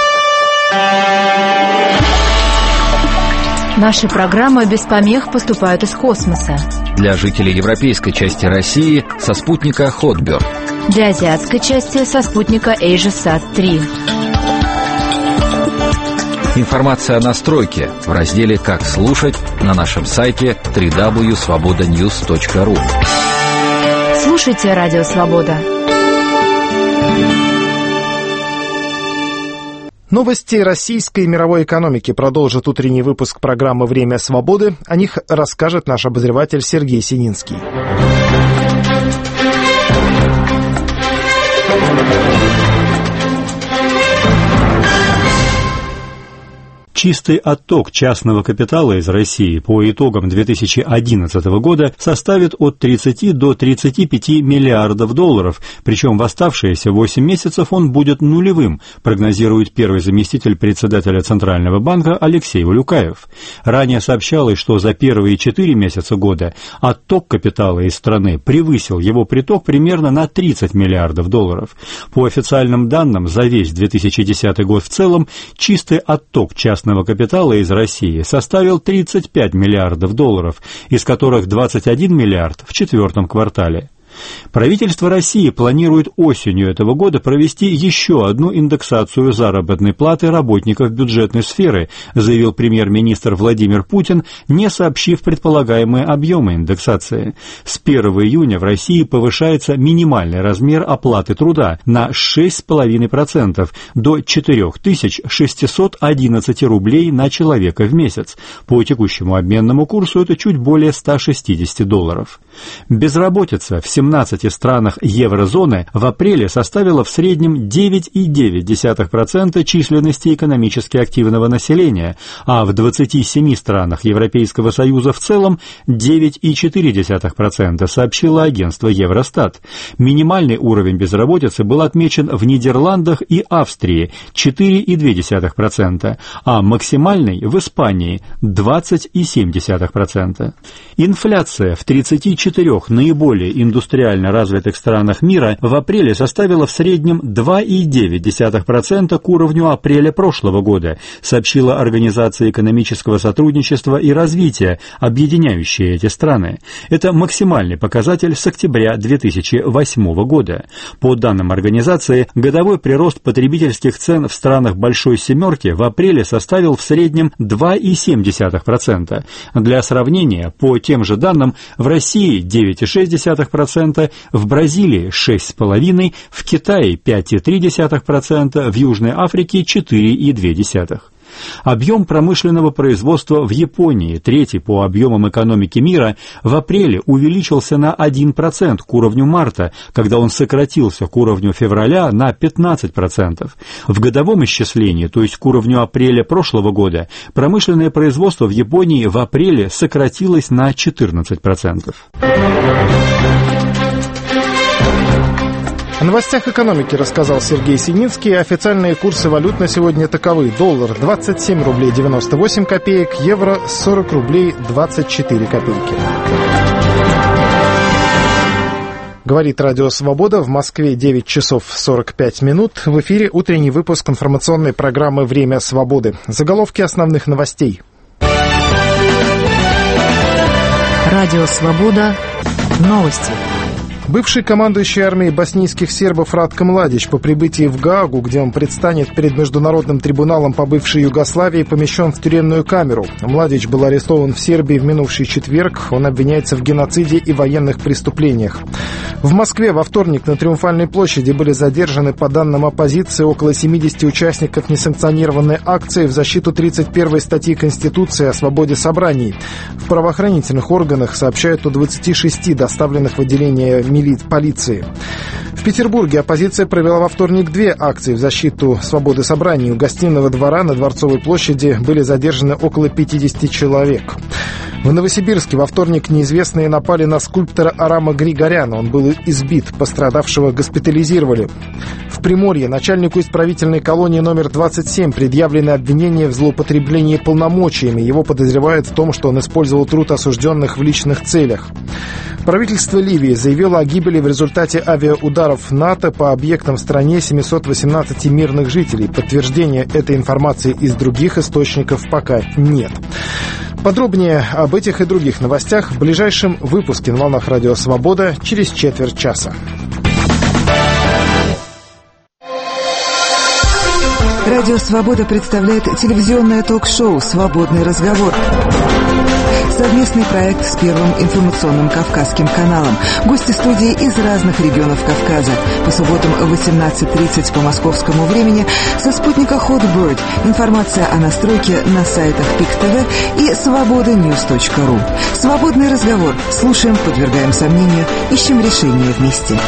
Наши программы без помех поступают из космоса. Для жителей европейской части России со спутника Хотберг. Для азиатской части со спутника AsiaSat-3. Информация о настройке в разделе «Как слушать» на нашем сайте www.svobodanews.ru. Слушайте «Радио Свобода». Новости российской и мировой экономики продолжит утренний выпуск программы «Время свободы». О них расскажет наш обозреватель Сергей Сининский. Чистый отток частного капитала из России по итогам 2011 года составит от 30 до 35 миллиардов долларов, причем в оставшиеся 8 месяцев он будет нулевым, прогнозирует первый заместитель председателя Центрального банка Алексей Улюкаев. Ранее сообщалось, что за первые 4 месяца года отток капитала из страны превысил его приток примерно на 30 миллиардов долларов. По официальным данным, за весь 2010 год в целом чистый отток частного капитала из России составил 35 миллиардов долларов, из которых 21 миллиард в четвертом квартале. Правительство России планирует осенью этого года провести еще одну индексацию заработной платы работников бюджетной сферы, заявил премьер-министр Владимир Путин, не сообщив предполагаемые объемы индексации. С 1 июня в России повышается минимальный размер оплаты труда на 6,5% до 4611 рублей на человека в месяц. По текущему обменному курсу это чуть более 160 долларов. Безработица в 17 странах еврозоны в апреле составила в среднем 9,9% численности экономически активного населения, а в 27 странах Европейского Союза в целом 9,4%, сообщило агентство Евростат. Минимальный уровень безработицы был отмечен в Нидерландах и Австрии 4,2%, а максимальный в Испании 20,7%. Инфляция в 34 наиболее индустриально развитых странах мира в апреле составила в среднем 2,9% к уровню апреля прошлого года, сообщила Организация экономического сотрудничества и развития, объединяющая эти страны. Это максимальный показатель с октября 2008 года. По данным организации, годовой прирост потребительских цен в странах Большой Семерки в апреле составил в среднем 2,7%. Для сравнения, по тем же данным, в России 9,6%, в Бразилии 6,5%, в Китае 5,3%, в Южной Африке 4,2%. Объем промышленного производства в Японии, третий по объемам экономики мира, в апреле увеличился на 1% к уровню марта, когда он сократился к уровню февраля на 15%. В годовом исчислении, то есть к уровню апреля прошлого года, промышленное производство в Японии в апреле сократилось на 14%. О новостях экономики рассказал Сергей Синицкий. Официальные курсы валют на сегодня таковы. Доллар 27 рублей 98 копеек, евро 40 рублей 24 копейки. Говорит Радио Свобода. В Москве 9 часов 45 минут. В эфире утренний выпуск информационной программы «Время свободы». Заголовки основных новостей. Радио Свобода. Новости. Бывший командующий армией боснийских сербов Ратко Младич по прибытии в Гаагу, где он предстанет перед Международным трибуналом по бывшей Югославии, помещен в тюремную камеру. Младич был арестован в Сербии в минувший четверг. Он обвиняется в геноциде и военных преступлениях. В Москве во вторник на Триумфальной площади были задержаны, по данным оппозиции, около 70 участников несанкционированной акции в защиту 31 статьи Конституции о свободе собраний. В правоохранительных органах сообщают о 26 доставленных в отделение полиции. В Петербурге оппозиция провела во вторник 2 акции в защиту свободы собраний. У Гостиного двора на Дворцовой площади были задержаны около 50 человек. В Новосибирске во вторник неизвестные напали на скульптора Арама Григоряна. Он был избит, пострадавшего госпитализировали. В Приморье начальнику исправительной колонии номер 27 предъявлены обвинения в злоупотреблении полномочиями. Его подозревают в том, что он использовал труд осужденных в личных целях. Правительство Ливии заявило о гибели в результате авиаударов НАТО по объектам в стране 718 мирных жителей. Подтверждения этой информации из других источников пока нет. Подробнее об этих и других новостях в ближайшем выпуске на волнах Радио Свобода через четверть часа. Радио Свобода представляет телевизионное ток-шоу «Свободный разговор». Совместный проект с Первым информационным Кавказским каналом. Гости студии из разных регионов Кавказа. По субботам в 18:30 по московскому времени со спутника Hotbird. Информация о настройке на сайтах PIK-TV и свободаnews.ru. Свободный разговор. Слушаем, подвергаем сомнению, ищем решение вместе.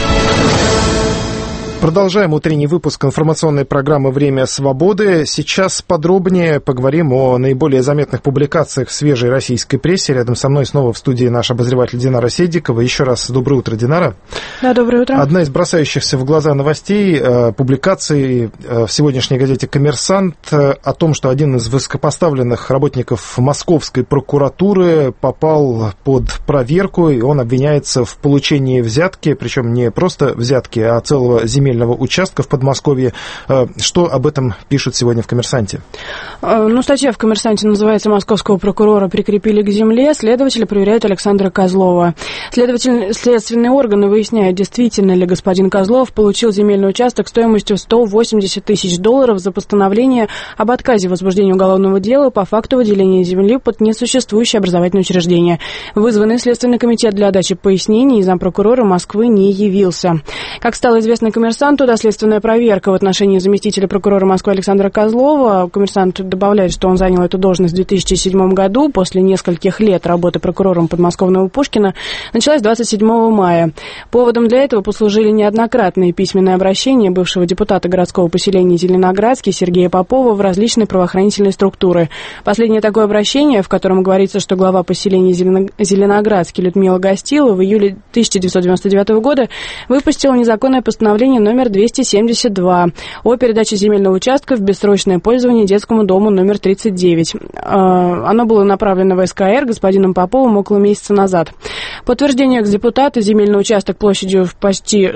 Продолжаем утренний выпуск информационной программы «Время свободы». Сейчас подробнее поговорим о наиболее заметных публикациях в свежей российской прессе. Рядом со мной снова в студии наш обозреватель Динара Сейдикова. Еще раз доброе утро, Динара. Да, доброе утро. Одна из бросающихся в глаза новостей, публикации в сегодняшней газете «Коммерсант» о том, что один из высокопоставленных работников Московской прокуратуры попал под проверку, и он обвиняется в получении взятки, причем не просто взятки, а целого земельного участка в Подмосковье. Что об этом пишут сегодня в «Коммерсанте»? Статья в «Коммерсанте» называется «Московского прокурора прикрепили к земле». Следователи проверяют Александра Козлова. Следственные органы выясняют, действительно ли господин Козлов получил земельный участок стоимостью $180 тысяч за постановление об отказе в возбуждении уголовного дела по факту выделения земли под несуществующее образовательное учреждение. Вызванный Следственный комитет для дачи пояснений зампрокурора Москвы не явился. Как стало известно «Коммерсанту», доследственная проверка в отношении заместителя прокурора Москвы Александра Козлова. «Коммерсант» добавляет, что он занял эту должность в 2007 году. После нескольких лет работы прокурором подмосковного Пушкина началась 27 мая. Поводом для этого послужили неоднократные письменные обращения бывшего депутата городского поселения Зеленоградский Сергея Попова в различные правоохранительные структуры. Последнее такое обращение, в котором говорится, что глава поселения Зеленоградский Людмила Гостилова в июле 1999 года выпустила незаконное постановление номер 272 о передаче земельного участка в бессрочное пользование детскому дому номер 39. Оно было направлено в СКР господином Поповым около месяца назад. По утверждению экс-депутата, земельный участок площадью в почти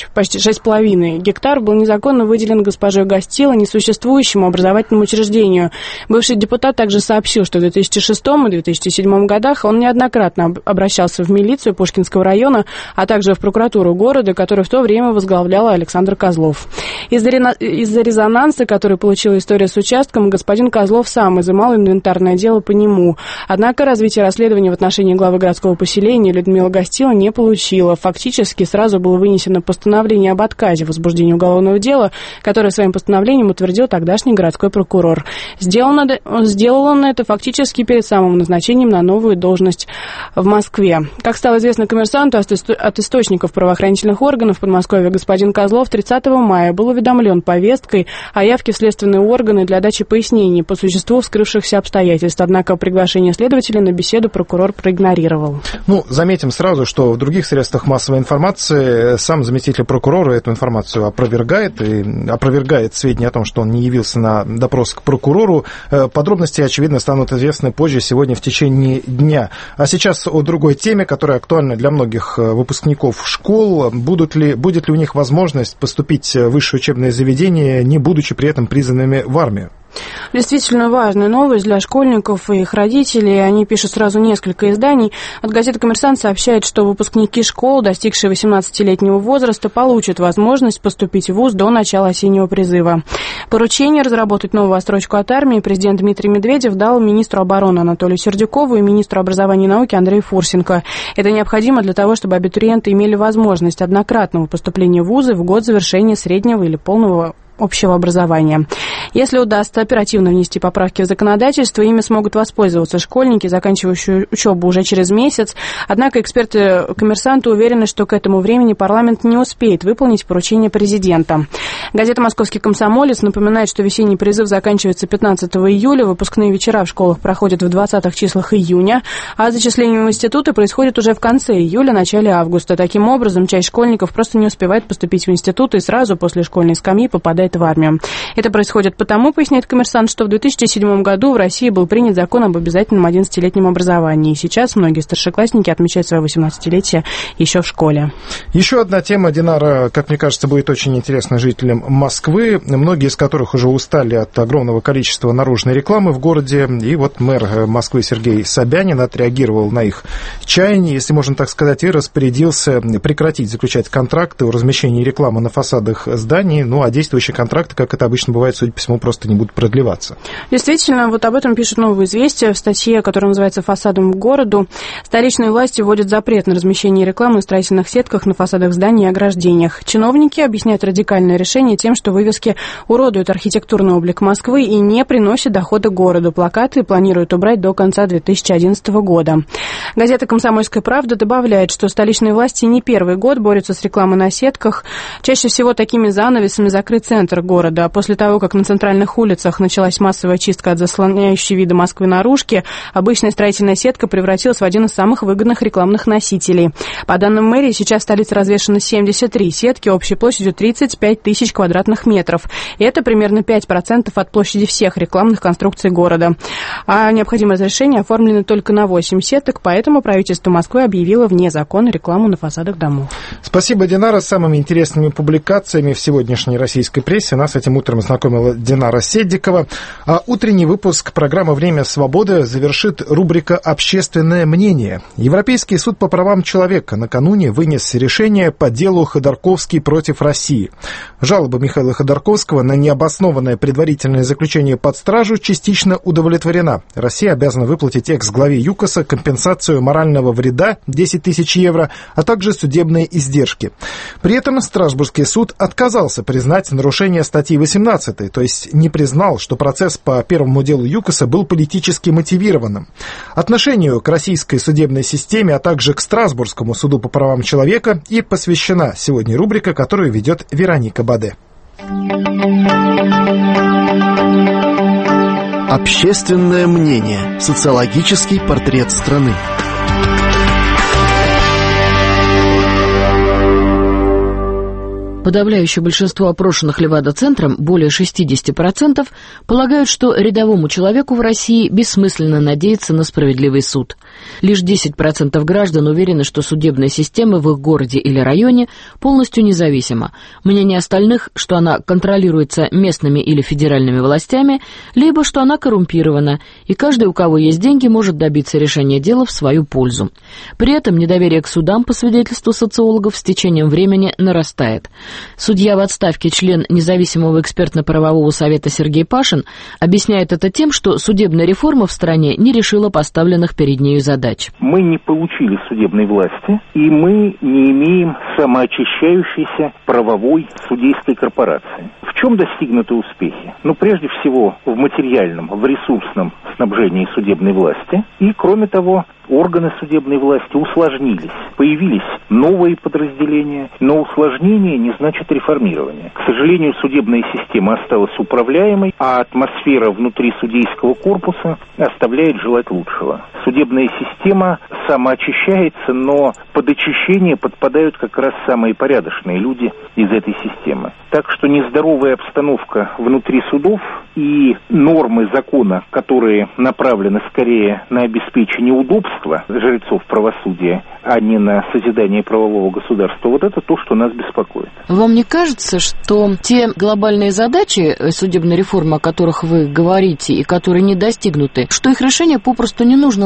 6,5 гектар был незаконно выделен госпожой Гостило несуществующему образовательному учреждению. Бывший депутат также сообщил, что в 2006 и 2007 годах он неоднократно обращался в милицию Пушкинского района, а также в прокуратуру города, которую в то время возглавлял Александр Козлов. Из-за резонанса, который получила история с участком, господин Козлов сам изымал инвентарное дело по нему. Однако развитие расследования в отношении главы городского поселения Людмила Гостило не получила. Фактически сразу было вынесено постановление об отказе в возбуждении уголовного дела, которое своим постановлением утвердил тогдашний городской прокурор. Сделал он это фактически перед самым назначением на новую должность в Москве. Как стало известно «Коммерсанту» от источников правоохранительных органов Подмосковья, господин Козлов 30 мая был уведомлен повесткой о явке в следственные органы для дачи пояснений по существу вскрывшихся обстоятельств. Однако приглашение следователя на беседу прокурор проигнорировал. Заметим сразу, что в других средствах массовой информации сам заместитель прокурора эту информацию опровергает сведения о том, что он не явился на допрос к прокурору. Подробности, очевидно, станут известны позже, сегодня в течение дня. А сейчас о другой теме, которая актуальна для многих выпускников школ. Будет ли у них возможность поступить в высшее учебное заведение, не будучи при этом призванными в армию? Действительно важная новость для школьников и их родителей. Они пишут сразу несколько изданий. От газеты «Коммерсант» сообщает, что выпускники школ, достигшие 18-летнего возраста, получат возможность поступить в вуз до начала осеннего призыва. Поручение разработать новую отсрочку от армии президент Дмитрий Медведев дал министру обороны Анатолию Сердюкову и министру образования и науки Андрею Фурсенко. Это необходимо для того, чтобы абитуриенты имели возможность однократного поступления в вузы в год завершения среднего или полного общего образования. Если удастся оперативно внести поправки в законодательство, ими смогут воспользоваться школьники, заканчивающие учебу уже через месяц. Однако эксперты «Коммерсанта» уверены, что к этому времени парламент не успеет выполнить поручение президента. Газета «Московский комсомолец» напоминает, что весенний призыв заканчивается 15 июля, выпускные вечера в школах проходят в 20-х числах июня, а зачисление в институты происходит уже в конце июля, начале августа. Таким образом, часть школьников просто не успевает поступить в институт и сразу после школьной скамьи попадает в армию. Это происходит потому, поясняет «Коммерсант», что в 2007 году в России был принят закон об обязательном 11-летнем образовании. И сейчас многие старшеклассники отмечают свое 18-летие еще в школе. Еще одна тема, Динара, как мне кажется, будет очень интересна жителям Москвы, многие из которых уже устали от огромного количества наружной рекламы в городе. И вот мэр Москвы Сергей Собянин отреагировал на их чаяние, если можно так сказать, и распорядился прекратить заключать контракты о размещении рекламы на фасадах зданий, а действующие контракты, как это обычно бывает, судя по всему, просто не будут продлеваться. Действительно, вот об этом пишут «Новые известия» в статье, которая называется «Фасадом к городу». Столичные власти вводят запрет на размещение рекламы в строительных сетках на фасадах зданий и ограждениях. Чиновники объясняют радикальное решение тем, что вывески уродуют архитектурный облик Москвы и не приносят дохода городу. Плакаты планируют убрать до конца 2011 года. Газета «Комсомольская правда» добавляет, что столичные власти не первый год борются с рекламой на сетках. Чаще всего такими занавесами закрыт центр города. После того, как на центральных улицах началась массовая чистка от заслоняющей виды Москвы наружки, обычная строительная сетка превратилась в один из самых выгодных рекламных носителей. По данным мэрии, сейчас в столице развешано 73 сетки общей площадью 35 тысяч квадратных метров. И это примерно 5% от площади всех рекламных конструкций города. А необходимое разрешение оформлено только на 8 сеток, поэтому правительство Москвы объявило вне закона рекламу на фасадах домов. Спасибо, Динара. С самыми интересными публикациями в сегодняшней российской прессе нас этим утром знакомила Динара Седдикова. А утренний выпуск программы «Время свободы» завершит рубрика «Общественное мнение». Европейский суд по правам человека накануне вынес решение по делу Ходорковский против России. Жалоба Михаила Ходорковского на необоснованное предварительное заключение под стражу частично удовлетворена. Россия обязана выплатить экс-главе ЮКОСа компенсацию морального вреда 10 тысяч евро, а также судебные издержки. При этом Страсбургский суд отказался признать нарушение статьи 18, то есть не признал, что процесс по первому делу ЮКОСа был политически мотивированным. Отношению к российской судебной системе, а также к Страсбургскому суду по правам человека и посвящена сегодня рубрика, которую ведет Вероника Баде. Общественное мнение. Социологический портрет страны. Подавляющее большинство опрошенных Левада-центром, более 60%, полагают, что рядовому человеку в России бессмысленно надеяться на справедливый суд. Лишь 10% граждан уверены, что судебная система в их городе или районе полностью независима. Мнение остальных, что она контролируется местными или федеральными властями, либо что она коррумпирована, и каждый, у кого есть деньги, может добиться решения дела в свою пользу. При этом недоверие к судам, по свидетельству социологов, с течением времени нарастает. Судья в отставке, член независимого экспертно-правового совета Сергей Пашин объясняет это тем, что судебная реформа в стране не решила поставленных перед нею задач. Мы не получили судебной власти, и мы не имеем самоочищающейся правовой судейской корпорации. В чем достигнуты успехи? Прежде всего, в материальном, в ресурсном снабжении судебной власти. И, кроме того, органы судебной власти усложнились. Появились новые подразделения, но усложнение не значит реформирование. К сожалению, судебная система осталась управляемой, а атмосфера внутри судейского корпуса оставляет желать лучшего. Судебная система самоочищается, но под очищение подпадают как раз самые порядочные люди из этой системы. Так что нездоровая обстановка внутри судов и нормы закона, которые направлены скорее на обеспечение удобства жрецов правосудия, а не на созидание правового государства, вот это то, что нас беспокоит. Вам не кажется, что те глобальные задачи судебной реформы, о которых вы говорите, и которые не достигнуты, что их решение попросту не нужно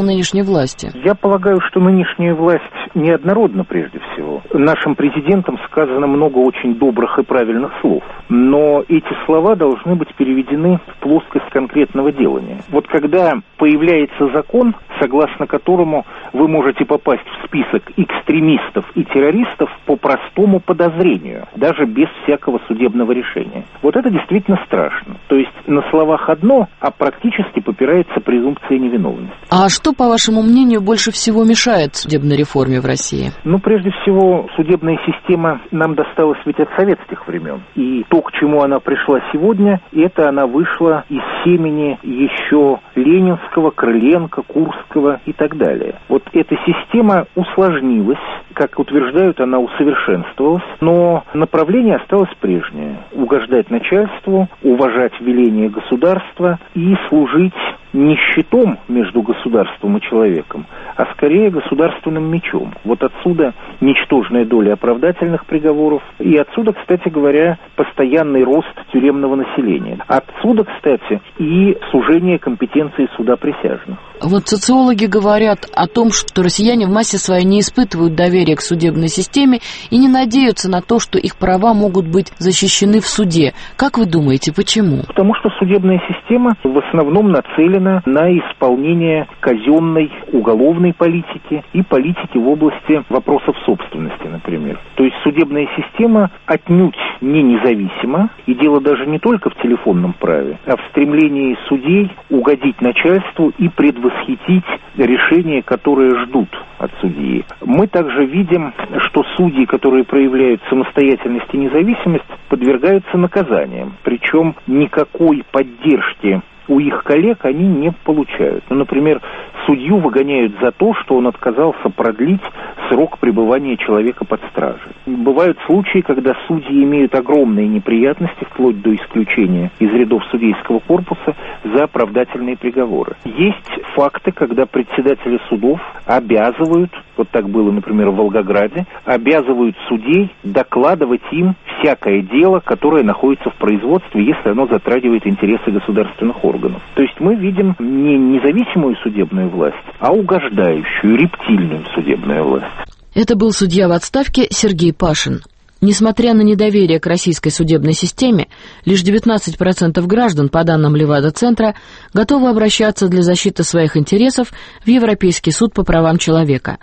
нынешней власти? Я полагаю, что нынешняя власть неоднородна прежде всего. Нашим президентам сказано много очень добрых и правильных слов, но эти слова должны быть переведены в плоскость конкретного делания. Вот когда появляется закон, согласно которому вы можете попасть в список экстремистов и террористов по простому подозрению, даже без всякого судебного решения. Вот это действительно страшно. То есть на словах одно, а практически попирается презумпция невиновности. А что, по вашему мнению, больше всего мешает судебной реформе в России? Ну, прежде всего, судебная система нам досталась ведь от советских времен. И то, к чему она пришла сегодня, это она вышла из семени еще Ленинского, Крыленко, Курского и так далее. Вот эта система усложнилась, как утверждают, она усовершенствовалась, но направление осталось прежнее. Угождать начальству, уважать веления государства и служить не щитом между государством и человеком, а скорее государственным мечом. Вот отсюда ничтожная доля оправдательных приговоров, и отсюда, кстати говоря, постоянный рост тюремного населения. Отсюда, кстати, и сужение компетенции суда присяжных. Вот социологи говорят о том, что россияне в массе своей не испытывают доверия к судебной системе и не надеются на то, что их права могут быть защищены в суде. Как вы думаете, почему? Потому что судебная система в основном нацелена на исполнение казенной уголовной политики и политики в области вопросов собственности, например. То есть судебная система отнюдь не независима, и дело даже не только в телефонном праве, а в стремлении судей угодить начальству и предвосхитить решения, которые ждут от судьи. Мы также видим, что судьи, которые проявляют самостоятельность и независимость, подвергаются наказаниям. Причем никакой поддержки у их коллег они не получают. Ну, например, судью выгоняют за то, что он отказался продлить срок пребывания человека под стражей. Бывают случаи, когда судьи имеют огромные неприятности, вплоть до исключения из рядов судейского корпуса, за оправдательные приговоры. Есть факты, когда председатели судов обязывают, вот так было, например, в Волгограде, обязывают судей докладывать им всякое дело, которое находится в производстве, если оно затрагивает интересы государственных органов. То есть мы видим не независимую судебную власть, а угождающую, рептильную судебную власть. Это был судья в отставке Сергей Пашин. Несмотря на недоверие к российской судебной системе, лишь 19% граждан, по данным Левада-центра, готовы обращаться для защиты своих интересов в Европейский суд по правам человека.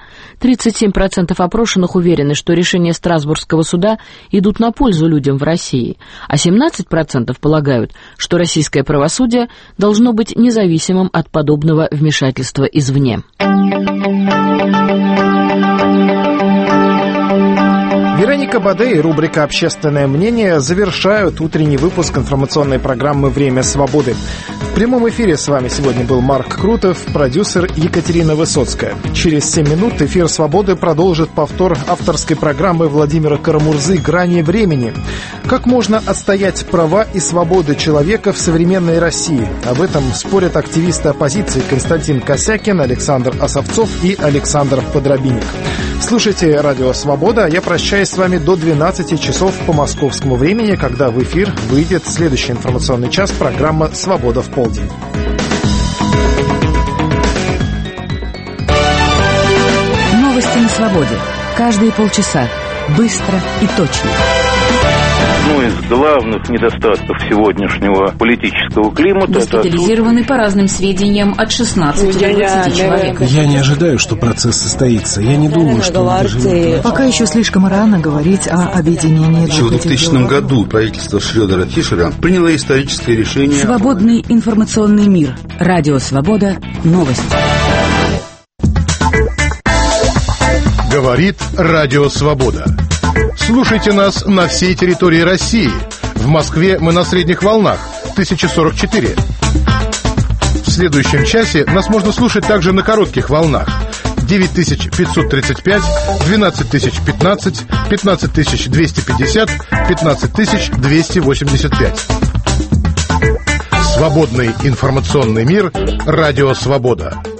37% опрошенных уверены, что решения Страсбургского суда идут на пользу людям в России, а 17% полагают, что российское правосудие должно быть независимым от подобного вмешательства извне. Вероника Бадей и рубрика «Общественное мнение» завершают утренний выпуск информационной программы «Время свободы». В прямом эфире с вами сегодня был Марк Крутов, продюсер Екатерина Высоцкая. Через 7 минут эфир «Свободы» продолжит повтор авторской программы Владимира Карамурзы «Грани времени». Как можно отстоять права и свободы человека в современной России? Об этом спорят активисты оппозиции Константин Косякин, Александр Осовцов и Александр Подробинник. Слушайте «Радио Свобода». Я прощаюсь с вами до 12 часов по московскому времени, когда в эфир выйдет следующий информационный час программа «Свобода в полдень». Новости на свободе. Каждые полчаса. Быстро и точно. Одно из главных недостатков сегодняшнего политического климата... Госпитализированы по разным сведениям от 16 до 20 человек. Я не ожидаю, что процесс состоится. Я не думаю, что он доживет. Пока еще слишком рано говорить о объединении. Еще в 2000 году правительство Шрёдера-Фишера приняло историческое решение... Свободный информационный мир. Радио «Свобода». Новости. Говорит Радио Свобода. Слушайте нас на всей территории России. В Москве мы на средних волнах 1044. В следующем часе нас можно слушать также на коротких волнах 9535, 12015, 15250, 15285. Свободный информационный мир. Радио Свобода.